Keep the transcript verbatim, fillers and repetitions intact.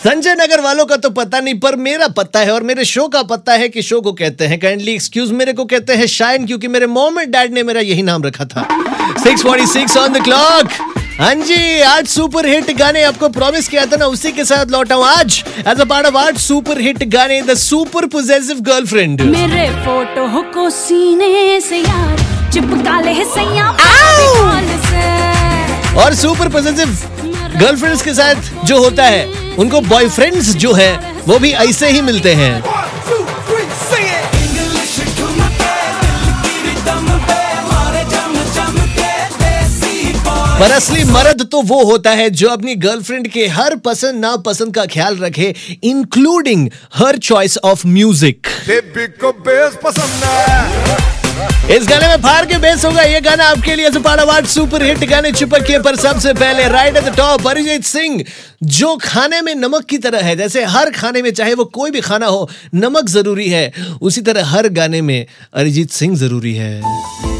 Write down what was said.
संजय नगर वालों का तो पता नहीं, पर मेरा पता है और मेरे शो का पता है कि शो को कहते हैं काइंडली एक्सक्यूज, मेरे को कहते हैं शाइन, क्योंकि मेरे मॉम एंड डैड ने मेरा यही नाम रखा था। Six forty six on the clock. हाँ जी, आज सुपर हिट गाने आपको प्रॉमिस किया था ना, उसी के साथ लौटा हूं आज एज अ पार्ट ऑफ आज सुपर हिट गाने द सुपर पोजेसिव गर्लफ्रेंड। मेरे फोटो को सीने से यार चिपका ले सैया से। और सुपर पोजेसिव गर्लफ्रेंड्स के साथ जो होता है, उनको बॉयफ्रेंड्स जो है वो भी ऐसे ही मिलते हैं। पर असली मर्द तो वो होता है जो अपनी गर्लफ्रेंड के हर पसंद नापसंद का ख्याल रखे, इंक्लूडिंग हर चॉइस ऑफ म्यूजिक। को बेस पसंद है। इस गाने में फाड़ के बेस होगा, ये गाना आपके लिए पाड़ावाट सुपर हिट गाने चिपक के। पर सबसे पहले right at the top Arijit Singh, जो खाने में नमक की तरह है। जैसे हर खाने में, चाहे वो कोई भी खाना हो, नमक जरूरी है, उसी तरह हर गाने में अरिजीत सिंह जरूरी है।